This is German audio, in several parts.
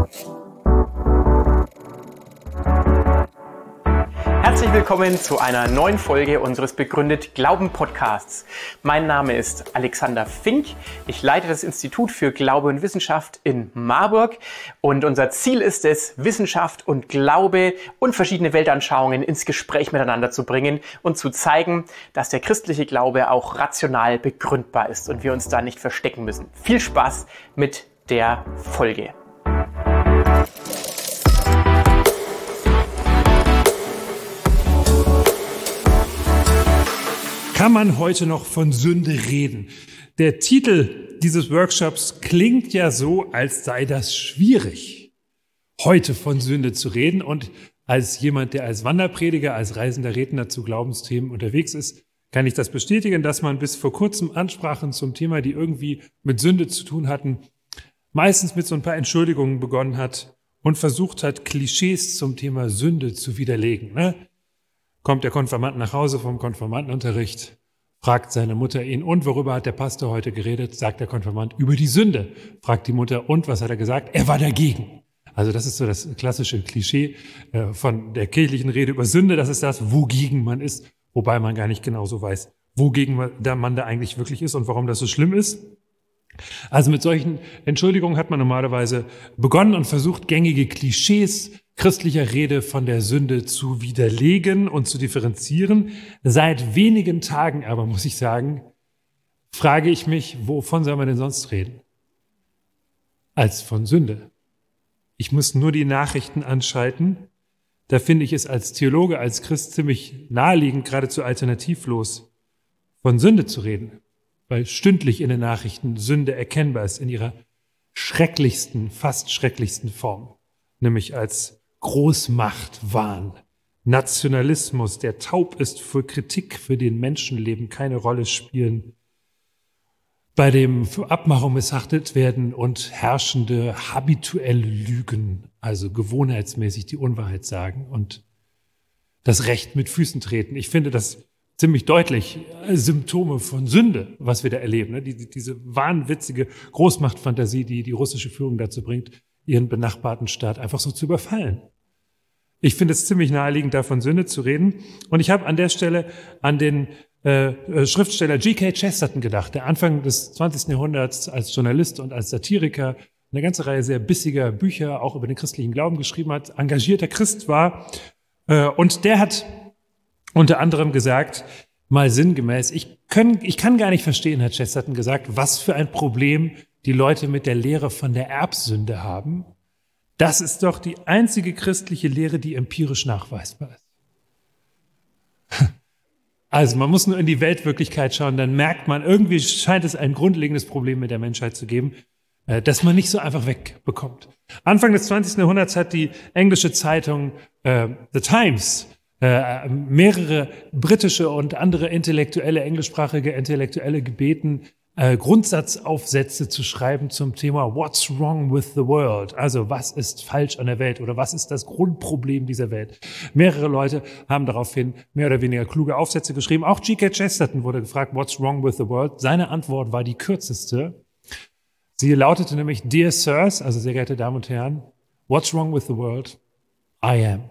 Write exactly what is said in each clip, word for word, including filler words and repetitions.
Herzlich willkommen zu einer neuen Folge unseres Begründet Glauben Podcasts. Mein Name ist Alexander Fink. Ich leite das Institut für Glaube und Wissenschaft in Marburg und unser Ziel ist es, Wissenschaft und Glaube und verschiedene Weltanschauungen ins Gespräch miteinander zu bringen und zu zeigen, dass der christliche Glaube auch rational begründbar ist und wir uns da nicht verstecken müssen. Viel Spaß mit der Folge. Kann man heute noch von Sünde reden? Der Titel dieses Workshops klingt ja so, als sei das schwierig, heute von Sünde zu reden. Und als jemand, der als Wanderprediger, als reisender Redner zu Glaubensthemen unterwegs ist, kann ich das bestätigen, dass man bis vor kurzem Ansprachen zum Thema, die irgendwie mit Sünde zu tun hatten, meistens mit so ein paar Entschuldigungen begonnen hat und versucht hat, Klischees zum Thema Sünde zu widerlegen. Ne? Kommt der Konfirmand nach Hause vom Konfirmandenunterricht, fragt seine Mutter ihn, und worüber hat der Pastor heute geredet? Sagt der Konfirmand, über die Sünde. Fragt die Mutter, und was hat er gesagt? Er war dagegen. Also das ist so das klassische Klischee äh, von der kirchlichen Rede über Sünde. Das ist das, wogegen man ist, wobei man gar nicht genau so weiß, wogegen man da eigentlich wirklich ist und warum das so schlimm ist. Also mit solchen Entschuldigungen hat man normalerweise begonnen und versucht, gängige Klischees christlicher Rede von der Sünde zu widerlegen und zu differenzieren. Seit wenigen Tagen aber, muss ich sagen, frage ich mich, wovon soll man denn sonst reden? Als von Sünde. Ich muss nur die Nachrichten anschalten. Da finde ich es als Theologe, als Christ ziemlich naheliegend, geradezu alternativlos, von Sünde zu reden. Weil stündlich in den Nachrichten Sünde erkennbar ist in ihrer schrecklichsten, fast schrecklichsten Form. Nämlich als Großmachtwahn, Nationalismus, der taub ist für Kritik, für den Menschenleben keine Rolle spielen, bei dem für Abmachung missachtet werden und Herrschende habituell lügen, also gewohnheitsmäßig die Unwahrheit sagen und das Recht mit Füßen treten. Ich finde das ziemlich deutlich Symptome von Sünde, was wir da erleben. Ne? Die, die, diese wahnwitzige Großmachtfantasie, die die russische Führung dazu bringt, ihren benachbarten Staat einfach so zu überfallen. Ich finde es ziemlich naheliegend, da von Sünde zu reden. Und ich habe an der Stelle an den äh, Schriftsteller G K Chesterton gedacht, der Anfang des zwanzigsten Jahrhunderts als Journalist und als Satiriker eine ganze Reihe sehr bissiger Bücher auch über den christlichen Glauben geschrieben hat, engagierter Christ war. Äh, und der hat unter anderem gesagt, mal sinngemäß, ich kann, ich kann gar nicht verstehen, hat Chesterton gesagt, was für ein Problem die Leute mit der Lehre von der Erbsünde haben. Das ist doch die einzige christliche Lehre, die empirisch nachweisbar ist. Also man muss nur in die Weltwirklichkeit schauen, dann merkt man, irgendwie scheint es ein grundlegendes Problem mit der Menschheit zu geben, das man nicht so einfach wegbekommt. Anfang des zwanzigsten Jahrhunderts hat die englische Zeitung äh, The Times äh, mehrere britische und andere intellektuelle, englischsprachige Intellektuelle gebeten, Äh, Grundsatzaufsätze zu schreiben zum Thema What's wrong with the world? Also was ist falsch an der Welt oder was ist das Grundproblem dieser Welt? Mehrere Leute haben daraufhin mehr oder weniger kluge Aufsätze geschrieben. Auch G K Chesterton wurde gefragt, What's wrong with the world? Seine Antwort war die kürzeste. Sie lautete nämlich, Dear Sirs, also sehr geehrte Damen und Herren, What's wrong with the world? I am.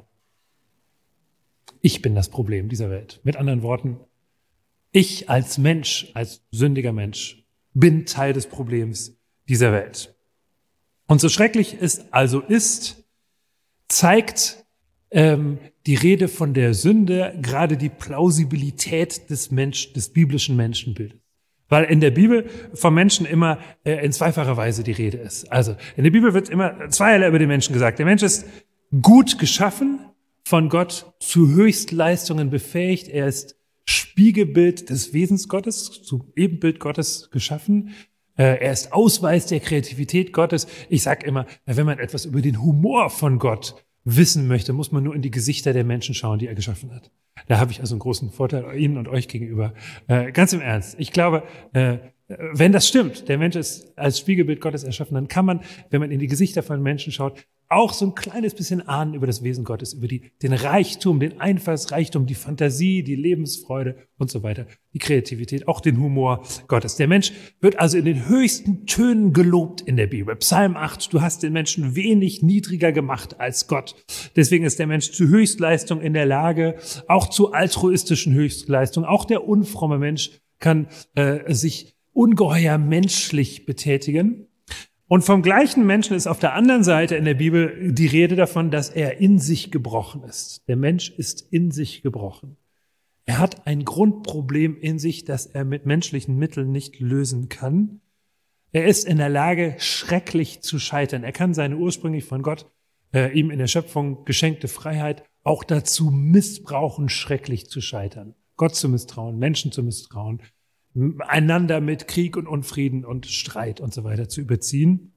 Ich bin das Problem dieser Welt. Mit anderen Worten, ich als Mensch, als sündiger Mensch, bin Teil des Problems dieser Welt. Und so schrecklich es also ist, zeigt ähm, die Rede von der Sünde gerade die Plausibilität des Mensch, des biblischen Menschenbildes. Weil in der Bibel vom Menschen immer äh, in zweifacher Weise die Rede ist. Also in der Bibel wird immer zweierlei über den Menschen gesagt. Der Mensch ist gut geschaffen, von Gott zu Höchstleistungen befähigt. Er ist Spiegelbild des Wesens Gottes, zu Ebenbild Gottes geschaffen. Er ist Ausweis der Kreativität Gottes. Ich sage immer, wenn man etwas über den Humor von Gott wissen möchte, muss man nur in die Gesichter der Menschen schauen, die er geschaffen hat. Da habe ich also einen großen Vorteil Ihnen und euch gegenüber. Äh, ganz im Ernst. Ich glaube, äh, wenn das stimmt, der Mensch ist als Spiegelbild Gottes erschaffen, dann kann man, wenn man in die Gesichter von Menschen schaut, auch so ein kleines bisschen ahnen über das Wesen Gottes, über die, den Reichtum, den Einfallsreichtum, die Fantasie, die Lebensfreude und so weiter, die Kreativität, auch den Humor Gottes. Der Mensch wird also in den höchsten Tönen gelobt in der Bibel. Psalm acht, du hast den Menschen wenig niedriger gemacht als Gott. Deswegen ist der Mensch zu Höchstleistung in der Lage, auch zu altruistischen Höchstleistungen. Auch der unfromme Mensch kann äh, sich ungeheuer menschlich betätigen. Und vom gleichen Menschen ist auf der anderen Seite in der Bibel die Rede davon, dass er in sich gebrochen ist. Der Mensch ist in sich gebrochen. Er hat ein Grundproblem in sich, das er mit menschlichen Mitteln nicht lösen kann. Er ist in der Lage, schrecklich zu scheitern. Er kann seine ursprünglich von Gott äh, ihm in der Schöpfung geschenkte Freiheit auch dazu missbrauchen, schrecklich zu scheitern. Gott zu misstrauen, Menschen zu misstrauen, einander mit Krieg und Unfrieden und Streit und so weiter zu überziehen.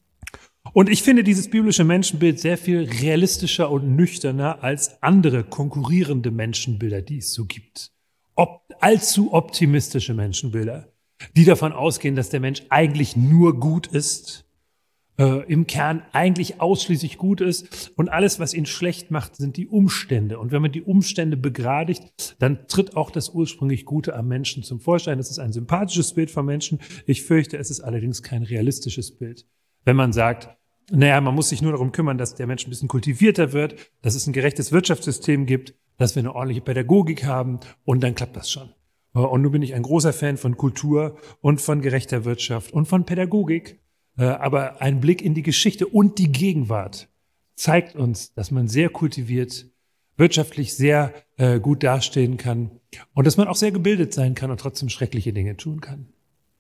Und ich finde dieses biblische Menschenbild sehr viel realistischer und nüchterner als andere konkurrierende Menschenbilder, die es so gibt. Ob, allzu optimistische Menschenbilder, die davon ausgehen, dass der Mensch eigentlich nur gut ist, äh, im Kern eigentlich ausschließlich gut ist und alles, was ihn schlecht macht, sind die Umstände. Und wenn man die Umstände begradigt, dann tritt auch das ursprünglich Gute am Menschen zum Vorschein. Das ist ein sympathisches Bild vom Menschen. Ich fürchte, es ist allerdings kein realistisches Bild. Wenn man sagt, naja, man muss sich nur darum kümmern, dass der Mensch ein bisschen kultivierter wird, dass es ein gerechtes Wirtschaftssystem gibt, dass wir eine ordentliche Pädagogik haben und dann klappt das schon. Und nun bin ich ein großer Fan von Kultur und von gerechter Wirtschaft und von Pädagogik. Aber ein Blick in die Geschichte und die Gegenwart zeigt uns, dass man sehr kultiviert, wirtschaftlich sehr äh, gut dastehen kann und dass man auch sehr gebildet sein kann und trotzdem schreckliche Dinge tun kann.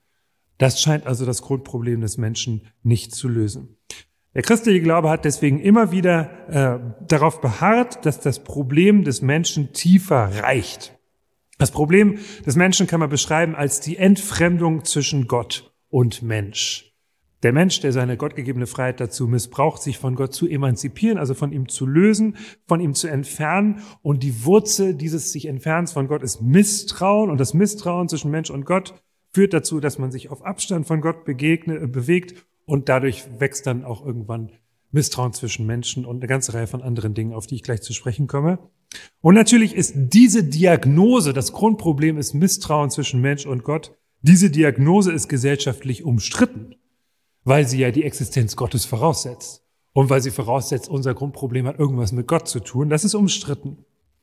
Das scheint also das Grundproblem des Menschen nicht zu lösen. Der christliche Glaube hat deswegen immer wieder äh, darauf beharrt, dass das Problem des Menschen tiefer reicht. Das Problem des Menschen kann man beschreiben als die Entfremdung zwischen Gott und Mensch. Der Mensch, der seine gottgegebene Freiheit dazu missbraucht, sich von Gott zu emanzipieren, also von ihm zu lösen, von ihm zu entfernen. Und die Wurzel dieses sich Entfernens von Gott ist Misstrauen. Und das Misstrauen zwischen Mensch und Gott führt dazu, dass man sich auf Abstand von Gott begegne, bewegt. Und dadurch wächst dann auch irgendwann Misstrauen zwischen Menschen und eine ganze Reihe von anderen Dingen, auf die ich gleich zu sprechen komme. Und natürlich ist diese Diagnose, das Grundproblem ist Misstrauen zwischen Mensch und Gott, diese Diagnose ist gesellschaftlich umstritten, weil sie ja die Existenz Gottes voraussetzt. Und weil sie voraussetzt, unser Grundproblem hat irgendwas mit Gott zu tun. Das ist umstritten.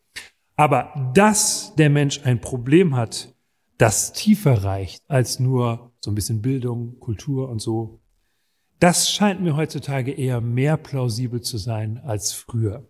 Aber dass der Mensch ein Problem hat, das tiefer reicht als nur so ein bisschen Bildung, Kultur und so, das scheint mir heutzutage eher mehr plausibel zu sein als früher.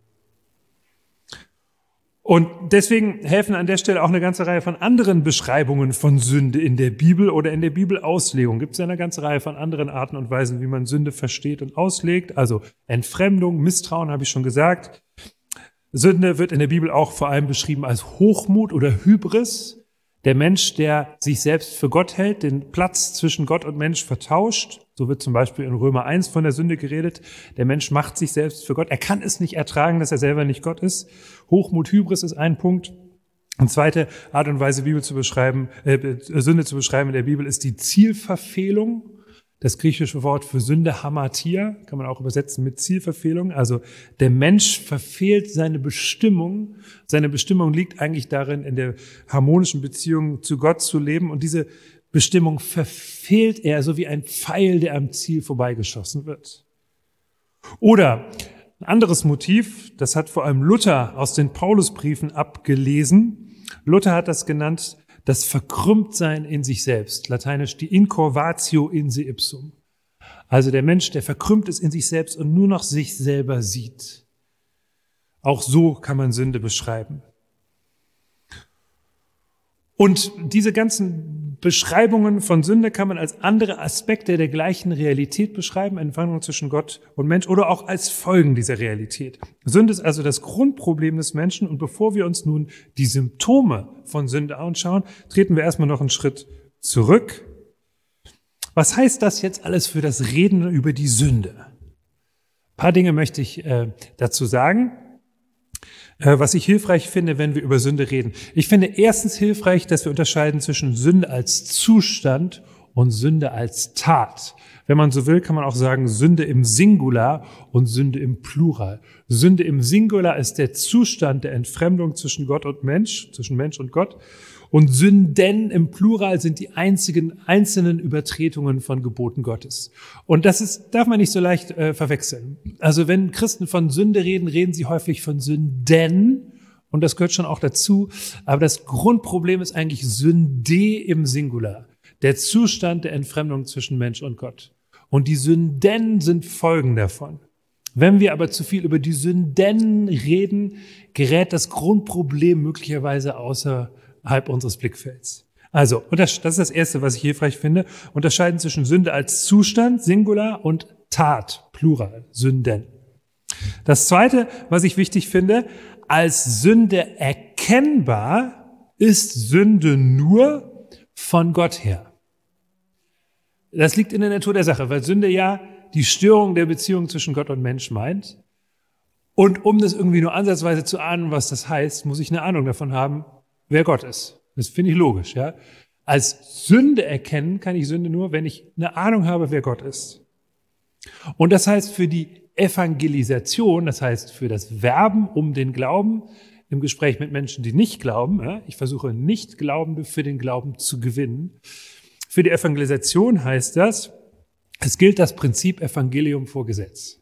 Und deswegen helfen an der Stelle auch eine ganze Reihe von anderen Beschreibungen von Sünde in der Bibel oder in der Bibelauslegung. Gibt es ja eine ganze Reihe von anderen Arten und Weisen, wie man Sünde versteht und auslegt. Also Entfremdung, Misstrauen, habe ich schon gesagt. Sünde wird in der Bibel auch vor allem beschrieben als Hochmut oder Hybris. Der Mensch, der sich selbst für Gott hält, den Platz zwischen Gott und Mensch vertauscht. So wird zum Beispiel in Römer eins von der Sünde geredet. Der Mensch macht sich selbst für Gott. Er kann es nicht ertragen, dass er selber nicht Gott ist. Hochmut, Hybris ist ein Punkt. Eine zweite Art und Weise, Bibel zu beschreiben, äh, Sünde zu beschreiben in der Bibel, ist die Zielverfehlung. Das griechische Wort für Sünde, Hamatia, kann man auch übersetzen mit Zielverfehlung. Also der Mensch verfehlt seine Bestimmung. Seine Bestimmung liegt eigentlich darin, in der harmonischen Beziehung zu Gott zu leben. Und diese Bestimmung verfehlt er, so wie ein Pfeil, der am Ziel vorbeigeschossen wird. Oder ein anderes Motiv, das hat vor allem Luther aus den Paulusbriefen abgelesen. Luther hat das genannt, das Verkrümmtsein in sich selbst, lateinisch die Incurvatio in se ipsum. Also der Mensch, der verkrümmt ist in sich selbst und nur noch sich selber sieht. Auch so kann man Sünde beschreiben. Und diese ganzen Beschreibungen von Sünde kann man als andere Aspekte der gleichen Realität beschreiben, Entfremdung zwischen Gott und Mensch oder auch als Folgen dieser Realität. Sünde ist also das Grundproblem des Menschen und bevor wir uns nun die Symptome von Sünde anschauen, treten wir erstmal noch einen Schritt zurück. Was heißt das jetzt alles für das Reden über die Sünde? Ein paar Dinge möchte ich äh, dazu sagen. Was ich hilfreich finde, wenn wir über Sünde reden. Ich finde erstens hilfreich, dass wir unterscheiden zwischen Sünde als Zustand und Sünde als Tat. Wenn man so will, kann man auch sagen Sünde im Singular und Sünde im Plural. Sünde im Singular ist der Zustand der Entfremdung zwischen Gott und Mensch, zwischen Mensch und Gott. Und Sünden im Plural sind die einzigen einzelnen Übertretungen von Geboten Gottes. Und das ist, darf man nicht so leicht äh, verwechseln. Also wenn Christen von Sünde reden, reden sie häufig von Sünden. Und das gehört schon auch dazu. Aber das Grundproblem ist eigentlich Sünde im Singular. Der Zustand der Entfremdung zwischen Mensch und Gott. Und die Sünden sind Folgen davon. Wenn wir aber zu viel über die Sünden reden, gerät das Grundproblem möglicherweise außerhalb unseres Blickfelds. Also, und das, das ist das Erste, was ich hilfreich finde, unterscheiden zwischen Sünde als Zustand, Singular, und Tat, Plural, Sünden. Das Zweite, was ich wichtig finde, als Sünde erkennbar ist Sünde nur von Gott her. Das liegt in der Natur der Sache, weil Sünde ja die Störung der Beziehung zwischen Gott und Mensch meint. Und um das irgendwie nur ansatzweise zu ahnen, was das heißt, muss ich eine Ahnung davon haben, wer Gott ist. Das finde ich logisch, ja. Als Sünde erkennen kann ich Sünde nur, wenn ich eine Ahnung habe, wer Gott ist. Und das heißt für die Evangelisation, das heißt für das Werben um den Glauben im Gespräch mit Menschen, die nicht glauben, ja, ich versuche Nicht-Glaubende für den Glauben zu gewinnen. Für die Evangelisation heißt das, es gilt das Prinzip Evangelium vor Gesetz.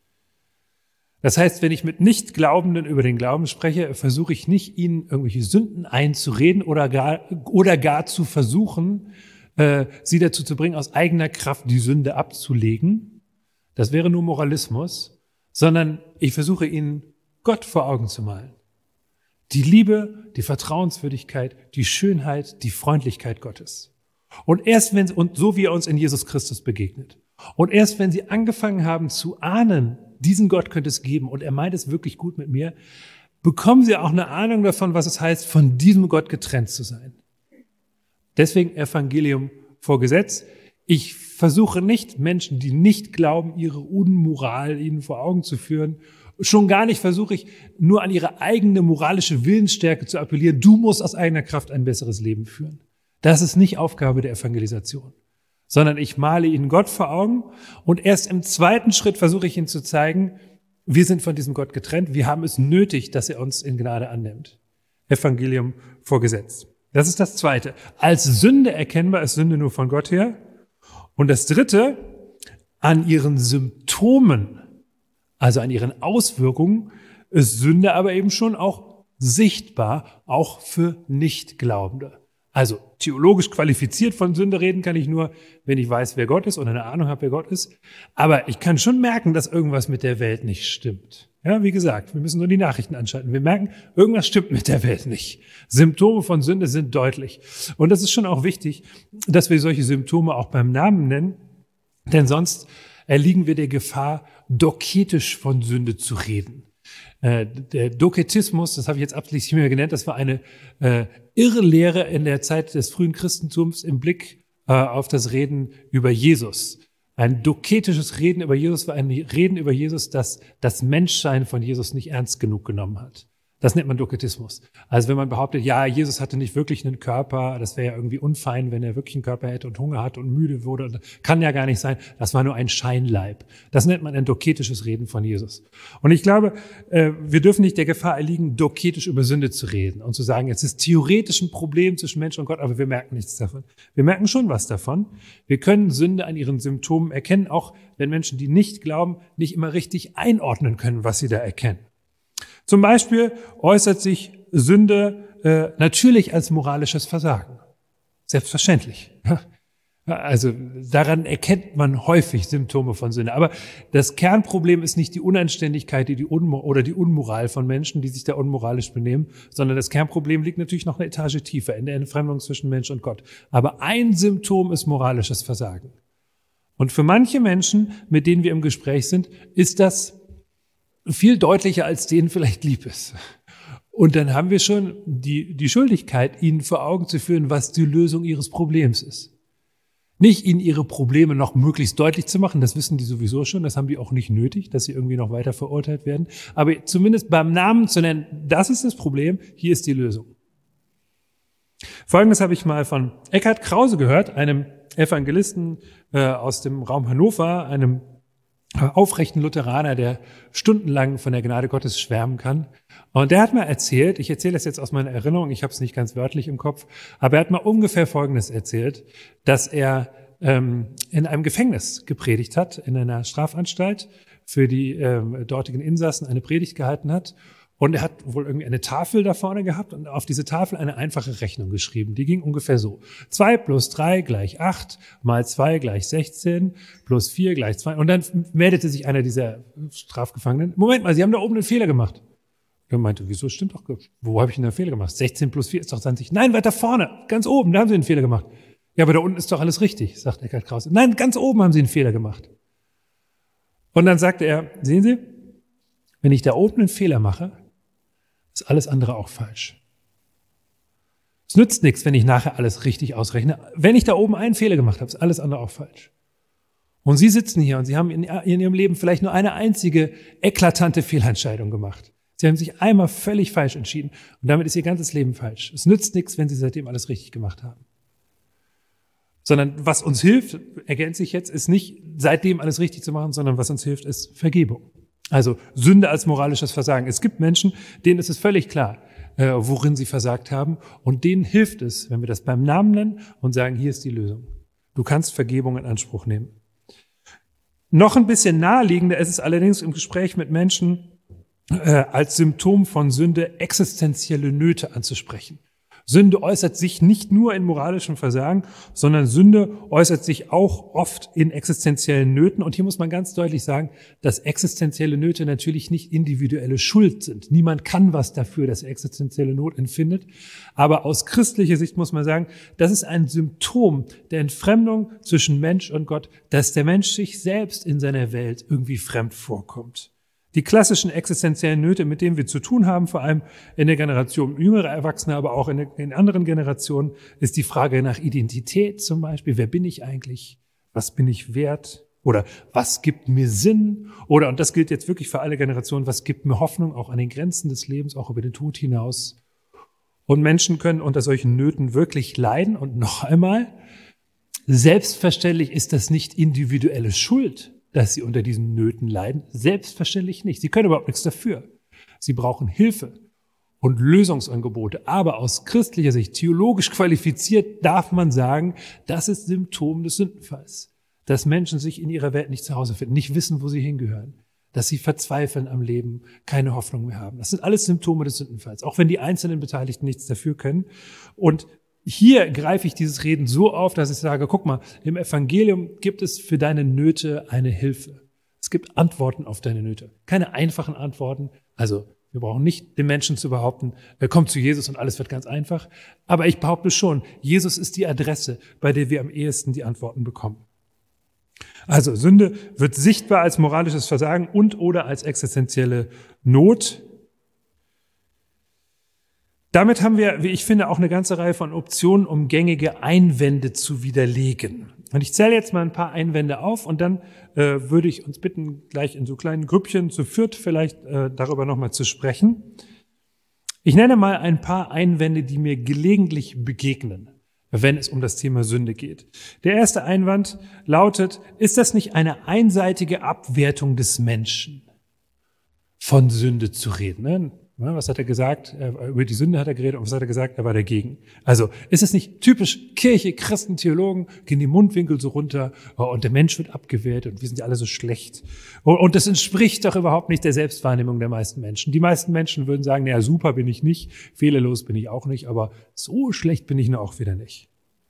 Das heißt, wenn ich mit Nichtglaubenden über den Glauben spreche, versuche ich nicht, ihnen irgendwelche Sünden einzureden oder gar, oder gar zu versuchen, äh, sie dazu zu bringen, aus eigener Kraft die Sünde abzulegen. Das wäre nur Moralismus, sondern ich versuche ihnen Gott vor Augen zu malen. Die Liebe, die Vertrauenswürdigkeit, die Schönheit, die Freundlichkeit Gottes. Und erst wenn, und so wie er uns in Jesus Christus begegnet. Und erst wenn sie angefangen haben zu ahnen, diesen Gott könnte es geben und er meint es wirklich gut mit mir, bekommen sie auch eine Ahnung davon, was es heißt, von diesem Gott getrennt zu sein. Deswegen Evangelium vor Gesetz. Ich versuche nicht, Menschen, die nicht glauben, ihre Unmoral ihnen vor Augen zu führen. Schon gar nicht versuche ich, nur an ihre eigene moralische Willensstärke zu appellieren. Du musst aus eigener Kraft ein besseres Leben führen. Das ist nicht Aufgabe der Evangelisation. Sondern ich male ihnen Gott vor Augen und erst im zweiten Schritt versuche ich ihnen zu zeigen, wir sind von diesem Gott getrennt, wir haben es nötig, dass er uns in Gnade annimmt. Evangelium vor Gesetz. Das ist das Zweite. Als Sünde erkennbar ist Sünde nur von Gott her. Und das Dritte, an ihren Symptomen, also an ihren Auswirkungen, ist Sünde aber eben schon auch sichtbar, auch für Nichtglaubende. Also theologisch qualifiziert von Sünde reden kann ich nur, wenn ich weiß, wer Gott ist und eine Ahnung habe, wer Gott ist. Aber ich kann schon merken, dass irgendwas mit der Welt nicht stimmt. Ja, wie gesagt, wir müssen nur die Nachrichten anschalten. Wir merken, irgendwas stimmt mit der Welt nicht. Symptome von Sünde sind deutlich. Und das ist schon auch wichtig, dass wir solche Symptome auch beim Namen nennen. Denn sonst erliegen wir der Gefahr, doketisch von Sünde zu reden. Äh, der Doketismus, das habe ich jetzt absichtlich nicht mehr genannt, das war eine äh, Irrlehre in der Zeit des frühen Christentums im Blick äh, auf das Reden über Jesus. Ein doketisches Reden über Jesus war ein Reden über Jesus, das das Menschsein von Jesus nicht ernst genug genommen hat. Das nennt man Doketismus. Also wenn man behauptet, ja, Jesus hatte nicht wirklich einen Körper, das wäre ja irgendwie unfein, wenn er wirklich einen Körper hätte und Hunger hat und müde wurde, kann ja gar nicht sein, das war nur ein Scheinleib. Das nennt man ein doketisches Reden von Jesus. Und ich glaube, wir dürfen nicht der Gefahr erliegen, doketisch über Sünde zu reden und zu sagen, es ist theoretisch ein Problem zwischen Mensch und Gott, aber wir merken nichts davon. Wir merken schon was davon. Wir können Sünde an ihren Symptomen erkennen, auch wenn Menschen, die nicht glauben, nicht immer richtig einordnen können, was sie da erkennen. Zum Beispiel äußert sich Sünde äh, natürlich als moralisches Versagen. Selbstverständlich. Also daran erkennt man häufig Symptome von Sünde. Aber das Kernproblem ist nicht die Unanständigkeit die die Unmo- oder die Unmoral von Menschen, die sich da unmoralisch benehmen, sondern das Kernproblem liegt natürlich noch eine Etage tiefer, in der Entfremdung zwischen Mensch und Gott. Aber ein Symptom ist moralisches Versagen. Und für manche Menschen, mit denen wir im Gespräch sind, ist das viel deutlicher, als denen vielleicht lieb ist. Und dann haben wir schon die, die Schuldigkeit, ihnen vor Augen zu führen, was die Lösung ihres Problems ist. Nicht ihnen ihre Probleme noch möglichst deutlich zu machen, das wissen die sowieso schon, das haben die auch nicht nötig, dass sie irgendwie noch weiter verurteilt werden. Aber zumindest beim Namen zu nennen, das ist das Problem, hier ist die Lösung. Folgendes habe ich mal von Eckhard Krause gehört, einem Evangelisten äh, aus dem Raum Hannover, einem aufrechten Lutheraner, der stundenlang von der Gnade Gottes schwärmen kann. Und der hat mal erzählt, ich erzähle das jetzt aus meiner Erinnerung, ich habe es nicht ganz wörtlich im Kopf, aber er hat mal ungefähr Folgendes erzählt, dass er ähm, in einem Gefängnis gepredigt hat, in einer Strafanstalt, für die ähm, dortigen Insassen eine Predigt gehalten hat. Und er hat wohl irgendwie eine Tafel da vorne gehabt und auf diese Tafel eine einfache Rechnung geschrieben. Die ging ungefähr so. zwei plus drei gleich acht, mal zwei gleich sechzehn, plus vier gleich zwei. Und dann meldete sich einer dieser Strafgefangenen. Moment mal, Sie haben da oben einen Fehler gemacht. Er meinte, wieso, stimmt doch. Wo habe ich denn einen Fehler gemacht? sechzehn plus vier ist doch zwanzig. Nein, weiter vorne, ganz oben, da haben Sie einen Fehler gemacht. Ja, aber da unten ist doch alles richtig, sagt Eckhard Krause. Nein, ganz oben haben Sie einen Fehler gemacht. Und dann sagte er, sehen Sie, wenn ich da oben einen Fehler mache, ist alles andere auch falsch. Es nützt nichts, wenn ich nachher alles richtig ausrechne. Wenn ich da oben einen Fehler gemacht habe, ist alles andere auch falsch. Und Sie sitzen hier und Sie haben in, in Ihrem Leben vielleicht nur eine einzige eklatante Fehlentscheidung gemacht. Sie haben sich einmal völlig falsch entschieden und damit ist Ihr ganzes Leben falsch. Es nützt nichts, wenn Sie seitdem alles richtig gemacht haben. Sondern was uns hilft, ergänze ich jetzt, ist nicht seitdem alles richtig zu machen, sondern was uns hilft, ist Vergebung. Also Sünde als moralisches Versagen. Es gibt Menschen, denen ist es völlig klar, äh, worin sie versagt haben. Und denen hilft es, wenn wir das beim Namen nennen und sagen, hier ist die Lösung. Du kannst Vergebung in Anspruch nehmen. Noch ein bisschen naheliegender ist es allerdings im Gespräch mit Menschen äh, als Symptom von Sünde existenzielle Nöte anzusprechen. Sünde äußert sich nicht nur in moralischem Versagen, sondern Sünde äußert sich auch oft in existenziellen Nöten. Und hier muss man ganz deutlich sagen, dass existenzielle Nöte natürlich nicht individuelle Schuld sind. Niemand kann was dafür, dass er existenzielle Not empfindet. Aber aus christlicher Sicht muss man sagen, das ist ein Symptom der Entfremdung zwischen Mensch und Gott, dass der Mensch sich selbst in seiner Welt irgendwie fremd vorkommt. Die klassischen existenziellen Nöte, mit denen wir zu tun haben, vor allem in der Generation jüngerer Erwachsener, aber auch in, der, in anderen Generationen, ist die Frage nach Identität zum Beispiel. Wer bin ich eigentlich? Was bin ich wert? Oder was gibt mir Sinn? Oder, und das gilt jetzt wirklich für alle Generationen, was gibt mir Hoffnung auch an den Grenzen des Lebens, auch über den Tod hinaus? Und Menschen können unter solchen Nöten wirklich leiden. Und noch einmal, selbstverständlich ist das nicht individuelle Schuld, dass sie unter diesen Nöten leiden. Selbstverständlich nicht. Sie können überhaupt nichts dafür. Sie brauchen Hilfe und Lösungsangebote. Aber aus christlicher Sicht, theologisch qualifiziert, darf man sagen, das ist Symptom des Sündenfalls. Dass Menschen sich in ihrer Welt nicht zu Hause finden, nicht wissen, wo sie hingehören. Dass sie verzweifeln am Leben, keine Hoffnung mehr haben. Das sind alles Symptome des Sündenfalls, auch wenn die einzelnen Beteiligten nichts dafür können. Und hier greife ich dieses Reden so auf, dass ich sage, guck mal, im Evangelium gibt es für deine Nöte eine Hilfe. Es gibt Antworten auf deine Nöte. Keine einfachen Antworten. Also wir brauchen nicht den Menschen zu behaupten, komm zu Jesus und alles wird ganz einfach. Aber ich behaupte schon, Jesus ist die Adresse, bei der wir am ehesten die Antworten bekommen. Also Sünde wird sichtbar als moralisches Versagen und oder als existenzielle Not. Damit haben wir, wie ich finde, auch eine ganze Reihe von Optionen, um gängige Einwände zu widerlegen. Und ich zähle jetzt mal ein paar Einwände auf und dann äh, würde ich uns bitten, gleich in so kleinen Grüppchen zu viert vielleicht äh, darüber nochmal zu sprechen. Ich nenne mal ein paar Einwände, die mir gelegentlich begegnen, wenn es um das Thema Sünde geht. Der erste Einwand lautet, ist das nicht eine einseitige Abwertung des Menschen, von Sünde zu reden? Ne? Was hat er gesagt? Über die Sünde hat er geredet und was hat er gesagt? Er war dagegen. Also ist es nicht typisch Kirche, Christen, Theologen, gehen die Mundwinkel so runter und der Mensch wird abgewehrt und wir sind ja alle so schlecht. Und das entspricht doch überhaupt nicht der Selbstwahrnehmung der meisten Menschen. Die meisten Menschen würden sagen, naja, super bin ich nicht, fehlerlos bin ich auch nicht, aber so schlecht bin ich nur auch wieder nicht.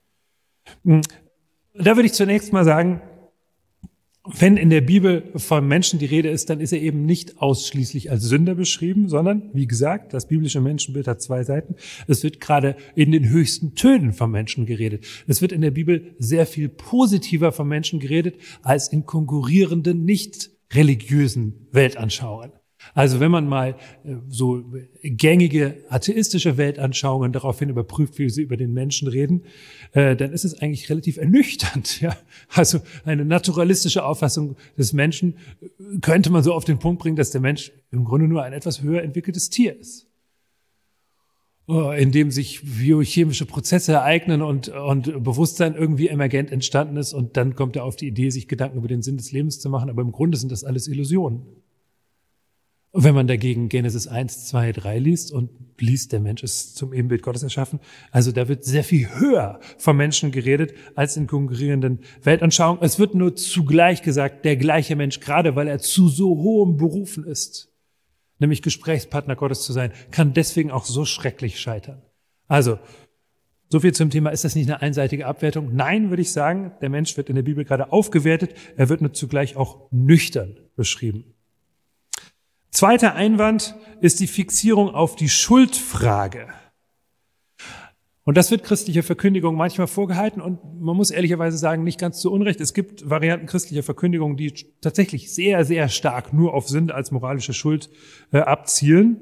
Da würde ich zunächst mal sagen, wenn in der Bibel von Menschen die Rede ist, dann ist er eben nicht ausschließlich als Sünder beschrieben, sondern, wie gesagt, das biblische Menschenbild hat zwei Seiten. Es wird gerade in den höchsten Tönen vom Menschen geredet. Es wird in der Bibel sehr viel positiver vom Menschen geredet als in konkurrierenden, nicht religiösen Weltanschauungen. Also wenn man mal so gängige atheistische Weltanschauungen daraufhin überprüft, wie sie über den Menschen reden, dann ist es eigentlich relativ ernüchternd. Ja? Also eine naturalistische Auffassung des Menschen könnte man so auf den Punkt bringen, dass der Mensch im Grunde nur ein etwas höher entwickeltes Tier ist. in dem sich biochemische Prozesse ereignen und, und Bewusstsein irgendwie emergent entstanden ist und dann kommt er auf die Idee, sich Gedanken über den Sinn des Lebens zu machen, aber im Grunde sind das alles Illusionen. Und wenn man dagegen Genesis eins, zwei, drei liest und liest, der Mensch ist zum Ebenbild Gottes erschaffen, also da wird sehr viel höher vom Menschen geredet als in konkurrierenden Weltanschauungen. Es wird nur zugleich gesagt, der gleiche Mensch, gerade weil er zu so hohem berufen ist, nämlich Gesprächspartner Gottes zu sein, kann deswegen auch so schrecklich scheitern. Also, so viel zum Thema, ist das nicht eine einseitige Abwertung? Nein, würde ich sagen, der Mensch wird in der Bibel gerade aufgewertet, er wird nur zugleich auch nüchtern beschrieben. Zweiter Einwand ist die Fixierung auf die Schuldfrage. Und das wird christlicher Verkündigung manchmal vorgehalten und man muss ehrlicherweise sagen, nicht ganz zu Unrecht. Es gibt Varianten christlicher Verkündigung, die tatsächlich sehr, sehr stark nur auf Sünde als moralische Schuld äh, abzielen.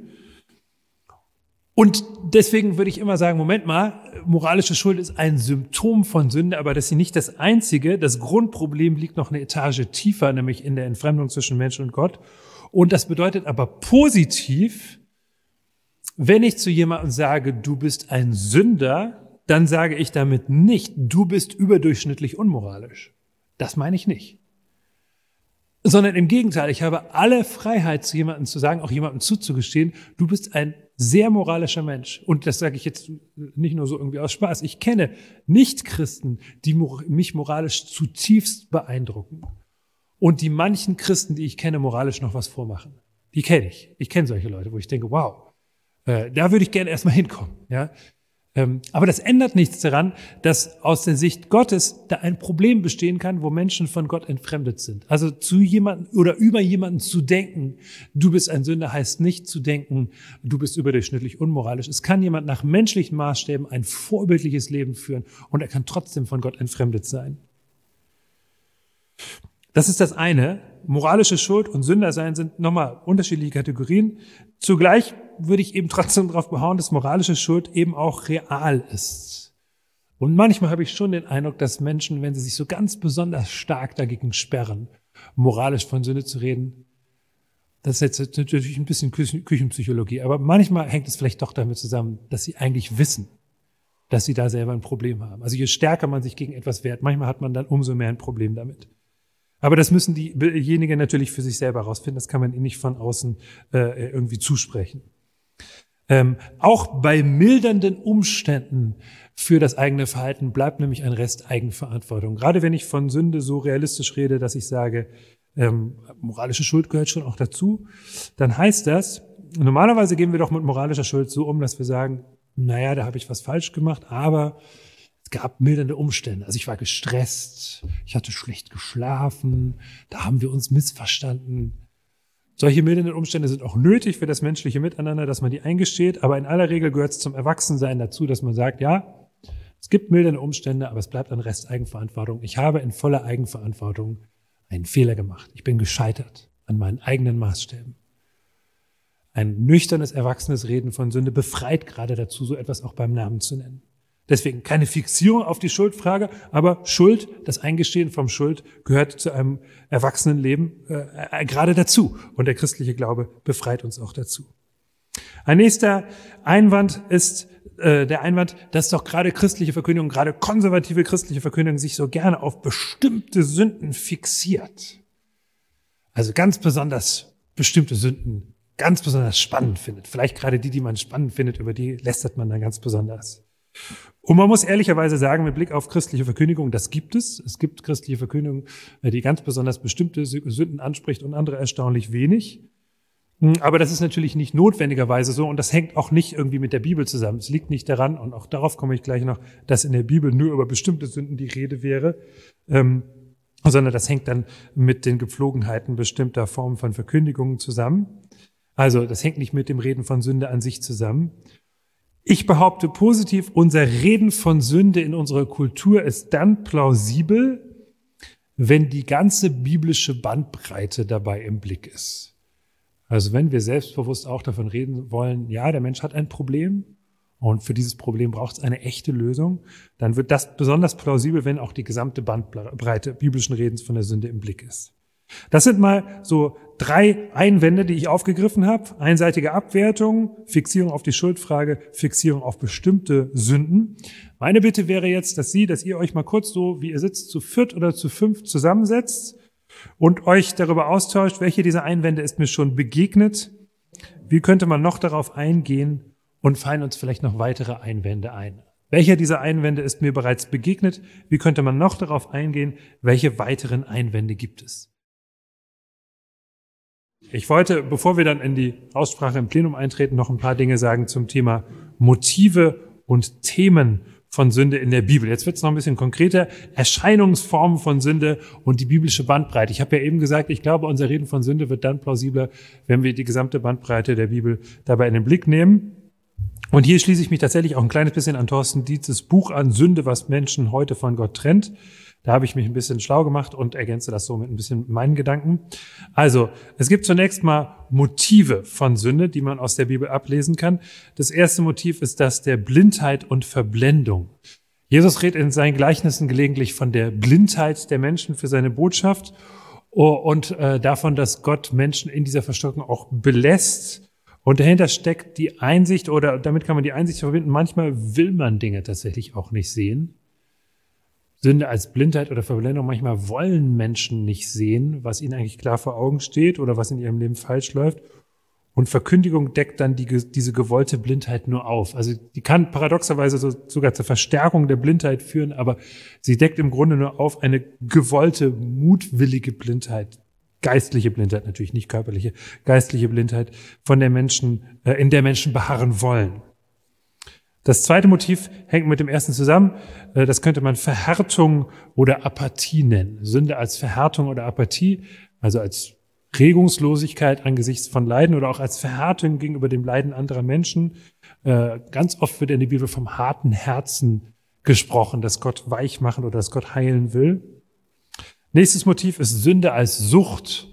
Und deswegen würde ich immer sagen, Moment mal, moralische Schuld ist ein Symptom von Sünde, aber das ist nicht das einzige. Das Grundproblem liegt noch eine Etage tiefer, nämlich in der Entfremdung zwischen Mensch und Gott. Und das bedeutet aber positiv, wenn ich zu jemandem sage, du bist ein Sünder, dann sage ich damit nicht, du bist überdurchschnittlich unmoralisch. Das meine ich nicht. Sondern im Gegenteil, ich habe alle Freiheit, zu jemandem zu sagen, auch jemandem zuzugestehen, du bist ein sehr moralischer Mensch. Und das sage ich jetzt nicht nur so irgendwie aus Spaß. Ich kenne Nicht-Christen, die mich moralisch zutiefst beeindrucken. Und die manchen Christen, die ich kenne, moralisch noch was vormachen. Die kenne ich. Ich kenne solche Leute, wo ich denke, wow, äh, da würde ich gerne erstmal hinkommen. Ja? Ähm, aber das ändert nichts daran, dass aus der Sicht Gottes da ein Problem bestehen kann, wo Menschen von Gott entfremdet sind. Also zu jemandem oder über jemanden zu denken, du bist ein Sünder, heißt nicht zu denken, du bist überdurchschnittlich unmoralisch. Es kann jemand nach menschlichen Maßstäben ein vorbildliches Leben führen und er kann trotzdem von Gott entfremdet sein. Das ist das eine. Moralische Schuld und Sündersein sind nochmal unterschiedliche Kategorien. Zugleich würde ich eben trotzdem darauf behauen, dass moralische Schuld eben auch real ist. Und manchmal habe ich schon den Eindruck, dass Menschen, wenn sie sich so ganz besonders stark dagegen sperren, moralisch von Sünde zu reden, das ist jetzt natürlich ein bisschen Küchenpsychologie, aber manchmal hängt es vielleicht doch damit zusammen, dass sie eigentlich wissen, dass sie da selber ein Problem haben. Also je stärker man sich gegen etwas wehrt, manchmal hat man dann umso mehr ein Problem damit. Aber das müssen diejenigen natürlich für sich selber herausfinden. Das kann man ihnen nicht von außen äh, irgendwie zusprechen. Ähm, auch bei mildernden Umständen für das eigene Verhalten bleibt nämlich ein Rest Eigenverantwortung. Gerade wenn ich von Sünde so realistisch rede, dass ich sage, ähm, moralische Schuld gehört schon auch dazu, dann heißt das, normalerweise gehen wir doch mit moralischer Schuld so um, dass wir sagen, naja, da habe ich was falsch gemacht, aber gab mildernde Umstände. Also ich war gestresst, ich hatte schlecht geschlafen, da haben wir uns missverstanden. Solche mildernden Umstände sind auch nötig für das menschliche Miteinander, dass man die eingesteht, aber in aller Regel gehört es zum Erwachsensein dazu, dass man sagt, ja, es gibt mildernde Umstände, aber es bleibt ein Rest Eigenverantwortung. Ich habe in voller Eigenverantwortung einen Fehler gemacht. Ich bin gescheitert an meinen eigenen Maßstäben. Ein nüchternes, erwachsenes Reden von Sünde befreit gerade dazu, so etwas auch beim Namen zu nennen. Deswegen keine Fixierung auf die Schuldfrage, aber Schuld, das Eingestehen von Schuld gehört zu einem Erwachsenenleben äh, äh, gerade dazu. Und der christliche Glaube befreit uns auch dazu. Ein nächster Einwand ist äh, der Einwand, dass doch gerade christliche Verkündigung, gerade konservative christliche Verkündigung sich so gerne auf bestimmte Sünden fixiert. Also ganz besonders bestimmte Sünden ganz besonders spannend findet. Vielleicht gerade die, die man spannend findet, über die lästert man dann ganz besonders. Und man muss ehrlicherweise sagen, mit Blick auf christliche Verkündigung, das gibt es. Es gibt christliche Verkündigung, die ganz besonders bestimmte Sünden anspricht und andere erstaunlich wenig. Aber das ist natürlich nicht notwendigerweise so und das hängt auch nicht irgendwie mit der Bibel zusammen. Es liegt nicht daran, und auch darauf komme ich gleich noch, dass in der Bibel nur über bestimmte Sünden die Rede wäre, ähm, sondern das hängt dann mit den Gepflogenheiten bestimmter Formen von Verkündigungen zusammen. Also das hängt nicht mit dem Reden von Sünde an sich zusammen. Ich behaupte positiv, unser Reden von Sünde in unserer Kultur ist dann plausibel, wenn die ganze biblische Bandbreite dabei im Blick ist. Also wenn wir selbstbewusst auch davon reden wollen, ja, der Mensch hat ein Problem und für dieses Problem braucht es eine echte Lösung, dann wird das besonders plausibel, wenn auch die gesamte Bandbreite biblischen Redens von der Sünde im Blick ist. Das sind mal so drei Einwände, die ich aufgegriffen habe. Einseitige Abwertung, Fixierung auf die Schuldfrage, Fixierung auf bestimmte Sünden. Meine Bitte wäre jetzt, dass Sie, dass ihr euch mal kurz so, wie ihr sitzt, zu viert oder zu fünf zusammensetzt und euch darüber austauscht, welche dieser Einwände ist mir schon begegnet. Wie könnte man noch darauf eingehen und fallen uns vielleicht noch weitere Einwände ein? Welcher dieser Einwände ist mir bereits begegnet? Wie könnte man noch darauf eingehen? Welche weiteren Einwände gibt es? Ich wollte, bevor wir dann in die Aussprache im Plenum eintreten, noch ein paar Dinge sagen zum Thema Motive und Themen von Sünde in der Bibel. Jetzt wird es noch ein bisschen konkreter. Erscheinungsformen von Sünde und die biblische Bandbreite. Ich habe ja eben gesagt, ich glaube, unser Reden von Sünde wird dann plausibler, wenn wir die gesamte Bandbreite der Bibel dabei in den Blick nehmen. Und hier schließe ich mich tatsächlich auch ein kleines bisschen an Thorsten Dietzes Buch an, Sünde, was Menschen heute von Gott trennt. Da habe ich mich ein bisschen schlau gemacht und ergänze das so mit ein bisschen meinen Gedanken. Also, es gibt zunächst mal Motive von Sünde, die man aus der Bibel ablesen kann. Das erste Motiv ist das der Blindheit und Verblendung. Jesus redet in seinen Gleichnissen gelegentlich von der Blindheit der Menschen für seine Botschaft und davon, dass Gott Menschen in dieser Verstockung auch belässt. Und dahinter steckt die Einsicht, oder damit kann man die Einsicht verbinden, manchmal will man Dinge tatsächlich auch nicht sehen. Sünde als Blindheit oder Verblendung. Manchmal wollen Menschen nicht sehen, was ihnen eigentlich klar vor Augen steht oder was in ihrem Leben falsch läuft. Und Verkündigung deckt dann die, diese gewollte Blindheit nur auf. Also die kann paradoxerweise so, sogar zur Verstärkung der Blindheit führen, aber sie deckt im Grunde nur auf eine gewollte, mutwillige Blindheit. Geistliche Blindheit, natürlich nicht körperliche, geistliche Blindheit, von der Menschen, äh, in der Menschen beharren wollen. Das zweite Motiv hängt mit dem ersten zusammen. Das könnte man Verhärtung oder Apathie nennen. Sünde als Verhärtung oder Apathie, also als Regungslosigkeit angesichts von Leiden oder auch als Verhärtung gegenüber dem Leiden anderer Menschen. Ganz oft wird in der Bibel vom harten Herzen gesprochen, dass Gott weich machen oder dass Gott heilen will. Nächstes Motiv ist Sünde als Sucht.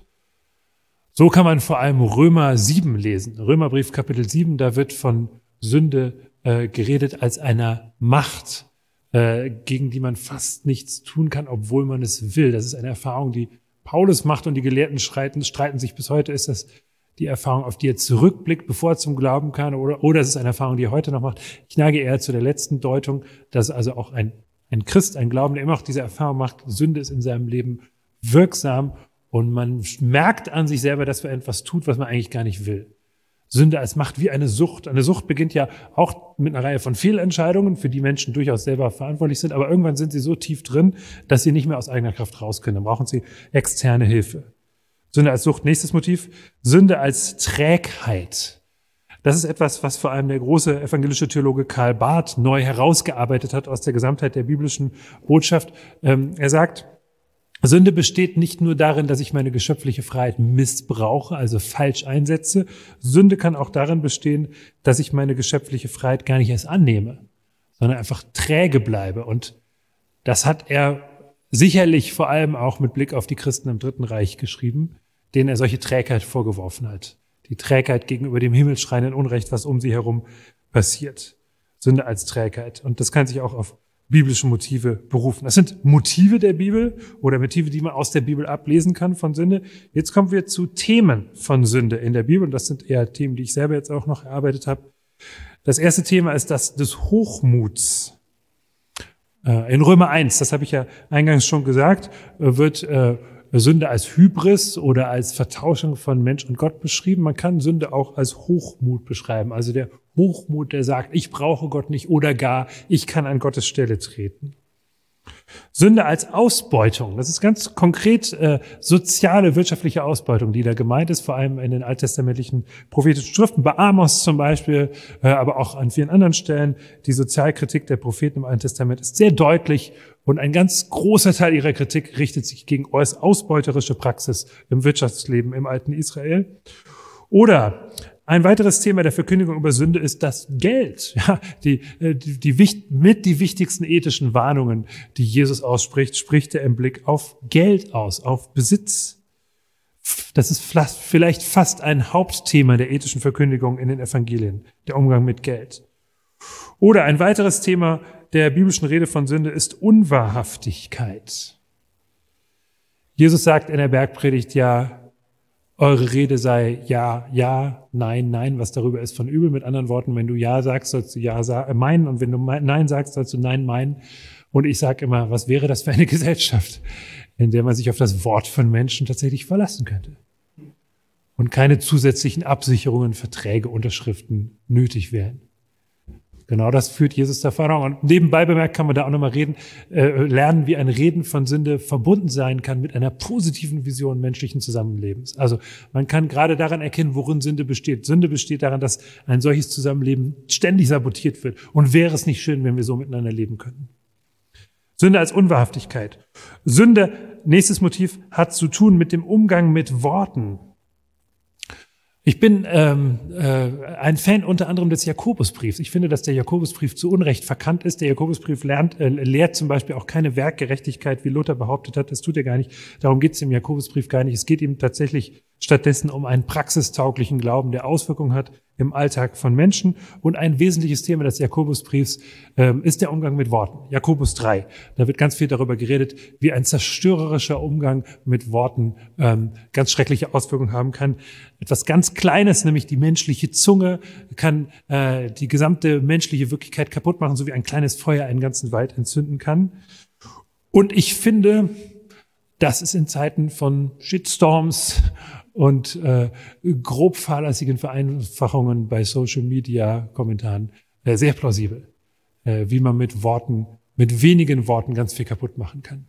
So kann man vor allem Römer sieben lesen. Römerbrief Kapitel sieben, da wird von Sünde Äh, geredet als einer Macht, äh, gegen die man fast nichts tun kann, obwohl man es will. Das ist eine Erfahrung, die Paulus macht und die Gelehrten streiten, streiten sich bis heute. Ist das die Erfahrung, auf die er zurückblickt, bevor er zum Glauben kam, oder, oder ist es eine Erfahrung, die er heute noch macht? Ich neige eher zu der letzten Deutung, dass also auch ein, ein Christ, ein Glauben, der immer noch diese Erfahrung macht, Sünde ist in seinem Leben wirksam und man merkt an sich selber, dass man etwas tut, was man eigentlich gar nicht will. Sünde als Macht wie eine Sucht. Eine Sucht beginnt ja auch mit einer Reihe von Fehlentscheidungen, für die Menschen durchaus selber verantwortlich sind, aber irgendwann sind sie so tief drin, dass sie nicht mehr aus eigener Kraft raus können. Dann brauchen sie externe Hilfe. Sünde als Sucht. Nächstes Motiv. Sünde als Trägheit. Das ist etwas, was vor allem der große evangelische Theologe Karl Barth neu herausgearbeitet hat aus der Gesamtheit der biblischen Botschaft. Er sagt, Sünde besteht nicht nur darin, dass ich meine geschöpfliche Freiheit missbrauche, also falsch einsetze. Sünde kann auch darin bestehen, dass ich meine geschöpfliche Freiheit gar nicht erst annehme, sondern einfach träge bleibe. Und das hat er sicherlich vor allem auch mit Blick auf die Christen im Dritten Reich geschrieben, denen er solche Trägheit vorgeworfen hat. Die Trägheit gegenüber dem himmelschreienden Unrecht, was um sie herum passiert. Sünde als Trägheit. Und das kann sich auch auf biblische Motive berufen. Das sind Motive der Bibel oder Motive, die man aus der Bibel ablesen kann von Sünde. Jetzt kommen wir zu Themen von Sünde in der Bibel. Und das sind eher Themen, die ich selber jetzt auch noch erarbeitet habe. Das erste Thema ist das des Hochmuts. In Römer eins, das habe ich ja eingangs schon gesagt, wird Sünde als Hybris oder als Vertauschung von Mensch und Gott beschrieben. Man kann Sünde auch als Hochmut beschreiben. Also der Hochmut, der sagt, ich brauche Gott nicht oder gar, ich kann an Gottes Stelle treten. Sünde als Ausbeutung. Das ist ganz konkret äh, soziale, wirtschaftliche Ausbeutung, die da gemeint ist, vor allem in den alttestamentlichen prophetischen Schriften, bei Amos zum Beispiel, äh, aber auch an vielen anderen Stellen. Die Sozialkritik der Propheten im Alten Testament ist sehr deutlich und ein ganz großer Teil ihrer Kritik richtet sich gegen äußerst ausbeuterische Praxis im Wirtschaftsleben im alten Israel. Oder ein weiteres Thema der Verkündigung über Sünde ist das Geld. Ja, die, die, die, mit die wichtigsten ethischen Warnungen, die Jesus ausspricht, spricht er im Blick auf Geld aus, auf Besitz. Das ist vielleicht fast ein Hauptthema der ethischen Verkündigung in den Evangelien, der Umgang mit Geld. Oder ein weiteres Thema der biblischen Rede von Sünde ist Unwahrhaftigkeit. Jesus sagt in der Bergpredigt ja, eure Rede sei ja, ja, nein, nein, was darüber ist von übel. Mit anderen Worten, wenn du ja sagst, sollst du ja sa- meinen und wenn du nein sagst, sollst du nein meinen. Und ich sage immer, was wäre das für eine Gesellschaft, in der man sich auf das Wort von Menschen tatsächlich verlassen könnte und keine zusätzlichen Absicherungen, Verträge, Unterschriften nötig wären. Genau das führt Jesus der Erfahrung. Und nebenbei bemerkt kann man da auch nochmal reden, äh, lernen, wie ein Reden von Sünde verbunden sein kann mit einer positiven Vision menschlichen Zusammenlebens. Also man kann gerade daran erkennen, worin Sünde besteht. Sünde besteht daran, dass ein solches Zusammenleben ständig sabotiert wird. Und wäre es nicht schön, wenn wir so miteinander leben könnten. Sünde als Unwahrhaftigkeit. Sünde, nächstes Motiv, hat zu tun mit dem Umgang mit Worten. Ich bin ähm, äh, ein Fan unter anderem des Jakobusbriefs. Ich finde, dass der Jakobusbrief zu Unrecht verkannt ist. Der Jakobusbrief lernt, äh, lehrt zum Beispiel auch keine Werkgerechtigkeit, wie Luther behauptet hat. Das tut er gar nicht. Darum geht es im Jakobusbrief gar nicht. Es geht ihm tatsächlich stattdessen um einen praxistauglichen Glauben, der Auswirkungen hat im Alltag von Menschen. Und ein wesentliches Thema des Jakobusbriefs ähm, ist der Umgang mit Worten. Jakobus drei. Da wird ganz viel darüber geredet, wie ein zerstörerischer Umgang mit Worten ähm, ganz schreckliche Auswirkungen haben kann. Etwas ganz Kleines, nämlich die menschliche Zunge, kann äh, die gesamte menschliche Wirklichkeit kaputt machen, so wie ein kleines Feuer einen ganzen Wald entzünden kann. Und ich finde, das ist in Zeiten von Shitstorms und äh, grob fahrlässigen Vereinfachungen bei Social-Media-Kommentaren äh, sehr plausibel, äh, wie man mit Worten, mit wenigen Worten ganz viel kaputt machen kann.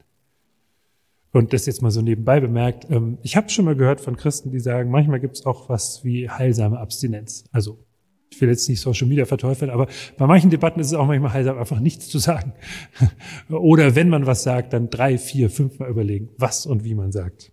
Und das jetzt mal so nebenbei bemerkt, ähm, ich habe schon mal gehört von Christen, die sagen, manchmal gibt es auch was wie heilsame Abstinenz. Also ich will jetzt nicht Social-Media verteufeln, aber bei manchen Debatten ist es auch manchmal heilsam, einfach nichts zu sagen. Oder wenn man was sagt, dann drei, vier, fünfmal überlegen, was und wie man sagt.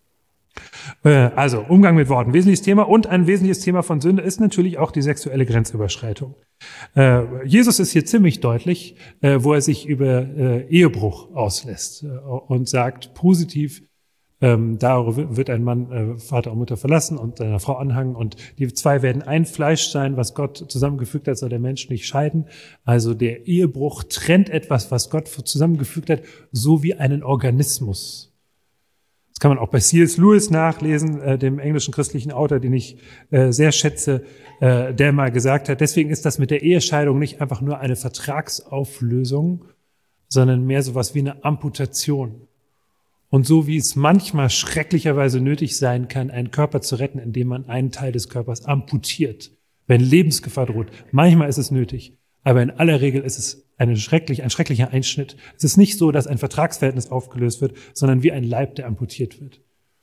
Also Umgang mit Worten, wesentliches Thema. Und ein wesentliches Thema von Sünde ist natürlich auch die sexuelle Grenzüberschreitung. Äh, Jesus ist hier ziemlich deutlich, äh, wo er sich über äh, Ehebruch auslässt äh, und sagt positiv, ähm, darüber wird ein Mann äh, Vater und Mutter verlassen und seiner Frau anhangen und die zwei werden ein Fleisch sein, was Gott zusammengefügt hat, soll der Mensch nicht scheiden. Also der Ehebruch trennt etwas, was Gott zusammengefügt hat, so wie einen Organismus. Das kann man auch bei C S Lewis nachlesen, äh, dem englischen christlichen Autor, den ich äh, sehr schätze, äh, der mal gesagt hat, deswegen ist das mit der Ehescheidung nicht einfach nur eine Vertragsauflösung, sondern mehr sowas wie eine Amputation. Und so wie es manchmal schrecklicherweise nötig sein kann, einen Körper zu retten, indem man einen Teil des Körpers amputiert, wenn Lebensgefahr droht, manchmal ist es nötig, aber in aller Regel ist es Eine schrecklich, ein schrecklicher Einschnitt. Es ist nicht so, dass ein Vertragsverhältnis aufgelöst wird, sondern wie ein Leib, der amputiert wird.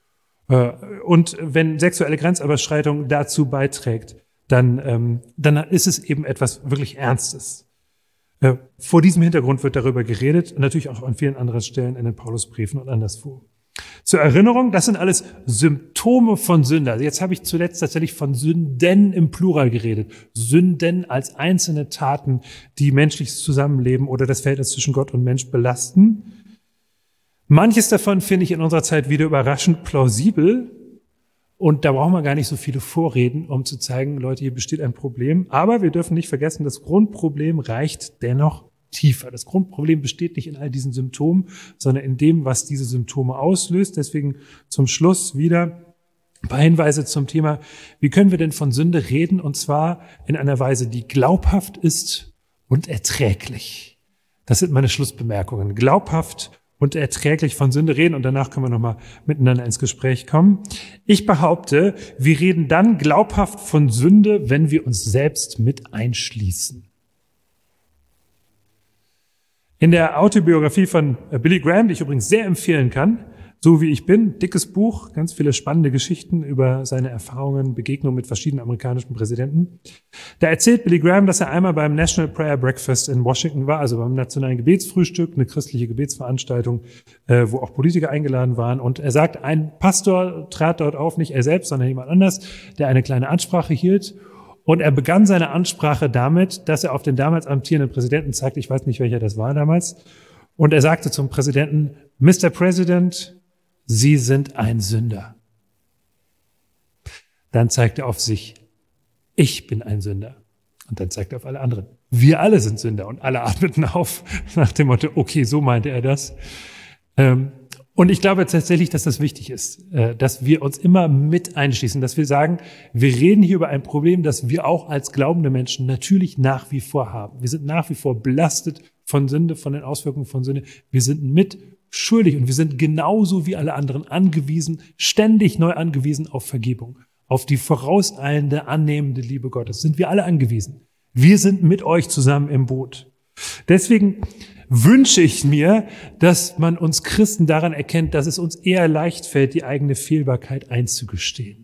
Und wenn sexuelle Grenzüberschreitung dazu beiträgt, dann, ähm, dann ist es eben etwas wirklich Ernstes. Vor diesem Hintergrund wird darüber geredet, natürlich auch an vielen anderen Stellen in den Paulusbriefen und anderswo. Zur Erinnerung, das sind alles Symptome von Sünde. Also jetzt habe ich zuletzt tatsächlich von Sünden im Plural geredet. Sünden als einzelne Taten, die menschliches Zusammenleben oder das Verhältnis zwischen Gott und Mensch belasten. Manches davon finde ich in unserer Zeit wieder überraschend plausibel. Und da brauchen wir gar nicht so viele Vorreden, um zu zeigen, Leute, hier besteht ein Problem. Aber wir dürfen nicht vergessen, das Grundproblem reicht dennoch tiefer. Das Grundproblem besteht nicht in all diesen Symptomen, sondern in dem, was diese Symptome auslöst. Deswegen zum Schluss wieder ein paar Hinweise zum Thema, wie können wir denn von Sünde reden? Und zwar in einer Weise, die glaubhaft ist und erträglich. Das sind meine Schlussbemerkungen. Glaubhaft und erträglich von Sünde reden und danach können wir nochmal miteinander ins Gespräch kommen. Ich behaupte, wir reden dann glaubhaft von Sünde, wenn wir uns selbst mit einschließen. In der Autobiografie von Billy Graham, die ich übrigens sehr empfehlen kann, So wie ich bin, dickes Buch, ganz viele spannende Geschichten über seine Erfahrungen, Begegnungen mit verschiedenen amerikanischen Präsidenten. Da erzählt Billy Graham, dass er einmal beim National Prayer Breakfast in Washington war, also beim nationalen Gebetsfrühstück, eine christliche Gebetsveranstaltung, äh, wo auch Politiker eingeladen waren. Und er sagt, ein Pastor trat dort auf, nicht er selbst, sondern jemand anders, der eine kleine Ansprache hielt. Und er begann seine Ansprache damit, dass er auf den damals amtierenden Präsidenten zeigte, ich weiß nicht, welcher das war damals, und er sagte zum Präsidenten, Mister President, Sie sind ein Sünder. Dann zeigt er auf sich, ich bin ein Sünder. Und dann zeigt er auf alle anderen, wir alle sind Sünder. Und alle atmeten auf nach dem Motto, okay, so meinte er das. Und ich glaube tatsächlich, dass das wichtig ist, dass wir uns immer mit einschließen, dass wir sagen, wir reden hier über ein Problem, das wir auch als glaubende Menschen natürlich nach wie vor haben. Wir sind nach wie vor belastet von Sünde, von den Auswirkungen von Sünde. Wir sind mit schuldig und wir sind genauso wie alle anderen angewiesen, ständig neu angewiesen auf Vergebung, auf die vorauseilende, annehmende Liebe Gottes. Sind wir alle angewiesen. Wir sind mit euch zusammen im Boot. Deswegen wünsche ich mir, dass man uns Christen daran erkennt, dass es uns eher leicht fällt, die eigene Fehlbarkeit einzugestehen.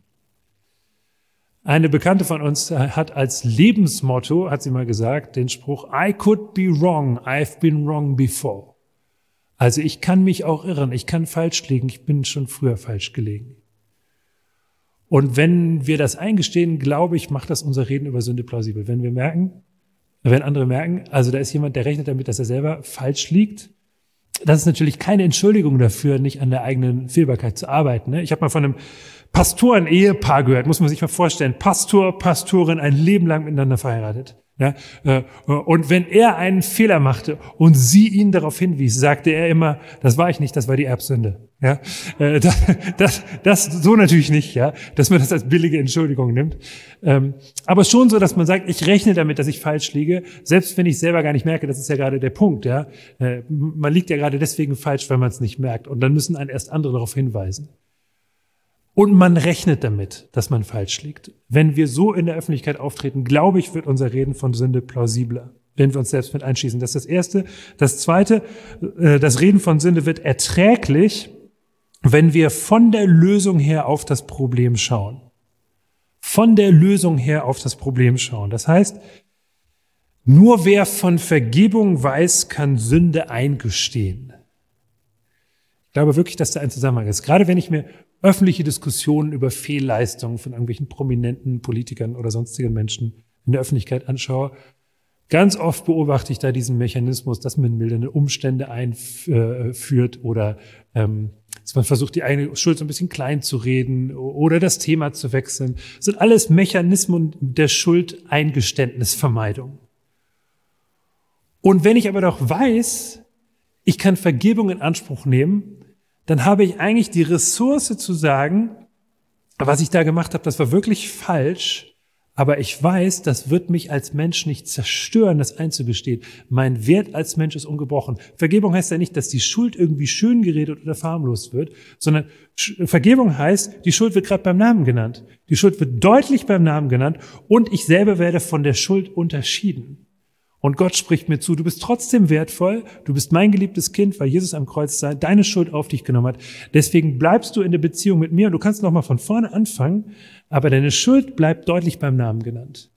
Eine Bekannte von uns hat als Lebensmotto, hat sie mal gesagt, den Spruch, I could be wrong, I've been wrong before. Also ich kann mich auch irren, ich kann falsch liegen, ich bin schon früher falsch gelegen. Und wenn wir das eingestehen, glaube ich, macht das unser Reden über Sünde plausibel. Wenn wir merken, wenn andere merken, also da ist jemand, der rechnet damit, dass er selber falsch liegt, das ist natürlich keine Entschuldigung dafür, nicht an der eigenen Fehlbarkeit zu arbeiten. Ich habe mal von einem Pastoren-Ehepaar gehört, muss man sich mal vorstellen, Pastor, Pastorin, ein Leben lang miteinander verheiratet. Ja, und wenn er einen Fehler machte und sie ihn darauf hinwies, sagte er immer, das war ich nicht, das war die Erbsünde. Ja, das, das, das so natürlich nicht, ja, dass man das als billige Entschuldigung nimmt. Aber schon so, dass man sagt, ich rechne damit, dass ich falsch liege, selbst wenn ich selber gar nicht merke, das ist ja gerade der Punkt, ja. Man liegt ja gerade deswegen falsch, weil man es nicht merkt. Und dann müssen einen erst andere darauf hinweisen. Und man rechnet damit, dass man falsch liegt. Wenn wir so in der Öffentlichkeit auftreten, glaube ich, wird unser Reden von Sünde plausibler, wenn wir uns selbst mit einschließen. Das ist das Erste. Das Zweite, das Reden von Sünde wird erträglich, wenn wir von der Lösung her auf das Problem schauen. Von der Lösung her auf das Problem schauen. Das heißt, nur wer von Vergebung weiß, kann Sünde eingestehen. Ich glaube wirklich, dass da ein Zusammenhang ist. Gerade wenn ich mir öffentliche Diskussionen über Fehlleistungen von irgendwelchen prominenten Politikern oder sonstigen Menschen in der Öffentlichkeit anschaue, ganz oft beobachte ich da diesen Mechanismus, dass man mildernde Umstände einführt oder ähm, dass man versucht, die eigene Schuld so ein bisschen klein zu reden oder das Thema zu wechseln. Das sind alles Mechanismen der Schuldeingeständnisvermeidung. Und wenn ich aber doch weiß, ich kann Vergebung in Anspruch nehmen, dann habe ich eigentlich die Ressource zu sagen, was ich da gemacht habe, das war wirklich falsch, aber ich weiß, das wird mich als Mensch nicht zerstören, das einzugestehen. Mein Wert als Mensch ist ungebrochen. Vergebung heißt ja nicht, dass die Schuld irgendwie schön geredet oder verharmlost wird, sondern Vergebung heißt, die Schuld wird gerade beim Namen genannt. Die Schuld wird deutlich beim Namen genannt und ich selber werde von der Schuld unterschieden. Und Gott spricht mir zu, du bist trotzdem wertvoll, du bist mein geliebtes Kind, weil Jesus am Kreuz deine Schuld auf dich genommen hat. Deswegen bleibst du in der Beziehung mit mir und du kannst noch mal von vorne anfangen, aber deine Schuld bleibt deutlich beim Namen genannt.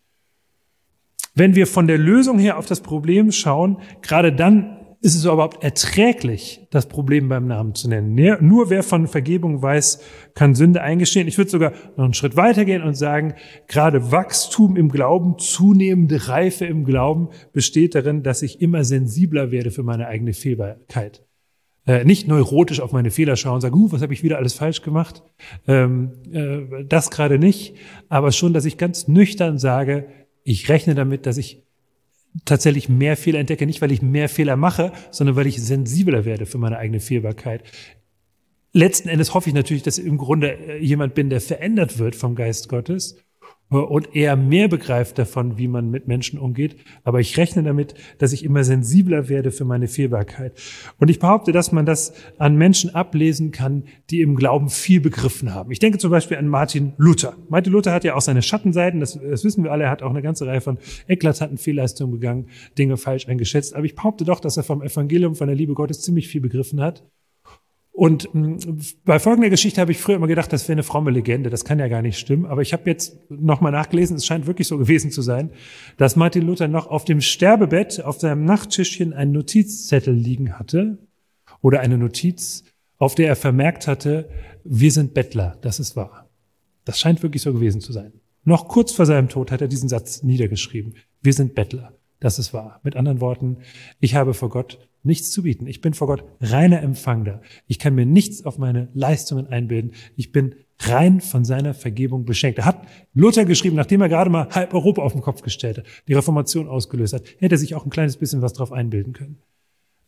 Wenn wir von der Lösung her auf das Problem schauen, gerade dann ist es überhaupt erträglich, das Problem beim Namen zu nennen. Nur wer von Vergebung weiß, kann Sünde eingestehen. Ich würde sogar noch einen Schritt weitergehen und sagen, gerade Wachstum im Glauben, zunehmende Reife im Glauben besteht darin, dass ich immer sensibler werde für meine eigene Fehlbarkeit. Äh, nicht neurotisch auf meine Fehler schauen und sagen, uh, was habe ich wieder alles falsch gemacht? Ähm, äh, das gerade nicht, aber schon, dass ich ganz nüchtern sage, ich rechne damit, dass ich tatsächlich mehr Fehler entdecke, nicht weil ich mehr Fehler mache, sondern weil ich sensibler werde für meine eigene Fehlbarkeit. Letzten Endes hoffe ich natürlich, dass ich im Grunde jemand bin, der verändert wird vom Geist Gottes und eher mehr begreift davon, wie man mit Menschen umgeht. Aber ich rechne damit, dass ich immer sensibler werde für meine Fehlbarkeit. Und ich behaupte, dass man das an Menschen ablesen kann, die im Glauben viel begriffen haben. Ich denke zum Beispiel an Martin Luther. Martin Luther hat ja auch seine Schattenseiten, das, das wissen wir alle. Er hat auch eine ganze Reihe von eklatanten Fehlleistungen begangen, Dinge falsch eingeschätzt. Aber ich behaupte doch, dass er vom Evangelium, von der Liebe Gottes ziemlich viel begriffen hat. Und mh, bei folgender Geschichte habe ich früher immer gedacht, das wäre eine fromme Legende. Das kann ja gar nicht stimmen. Aber ich habe jetzt nochmal nachgelesen, es scheint wirklich so gewesen zu sein, dass Martin Luther noch auf dem Sterbebett auf seinem Nachttischchen einen Notizzettel liegen hatte oder eine Notiz, auf der er vermerkt hatte, wir sind Bettler, das ist wahr. Das scheint wirklich so gewesen zu sein. Noch kurz vor seinem Tod hat er diesen Satz niedergeschrieben. Wir sind Bettler, das ist wahr. Mit anderen Worten, ich habe vor Gott nichts zu bieten. Ich bin vor Gott reiner Empfänger. Ich kann mir nichts auf meine Leistungen einbilden. Ich bin rein von seiner Vergebung beschenkt. Er hat Luther geschrieben, nachdem er gerade mal halb Europa auf den Kopf gestellt hat, die Reformation ausgelöst hat, hätte er sich auch ein kleines bisschen was drauf einbilden können.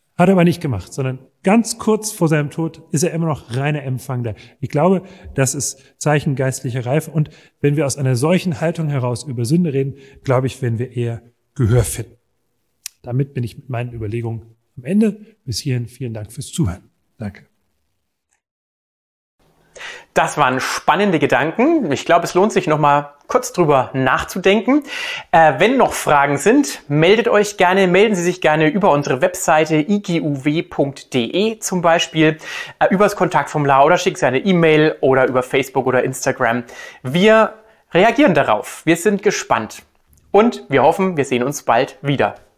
Hat er aber nicht gemacht, sondern ganz kurz vor seinem Tod ist er immer noch reiner Empfangender. Ich glaube, das ist Zeichen geistlicher Reife. Und wenn wir aus einer solchen Haltung heraus über Sünde reden, glaube ich, werden wir eher Gehör finden. Damit bin ich mit meinen Überlegungen am Ende. Bis hierhin vielen Dank fürs Zuhören. Danke. Das waren spannende Gedanken. Ich glaube, es lohnt sich noch mal kurz drüber nachzudenken. Äh, wenn noch Fragen sind, meldet euch gerne, melden Sie sich gerne über unsere Webseite i g u w punkt d e zum Beispiel, äh, über das Kontaktformular oder schickt Sie eine E-Mail oder über Facebook oder Instagram. Wir reagieren darauf. Wir sind gespannt und wir hoffen, wir sehen uns bald wieder.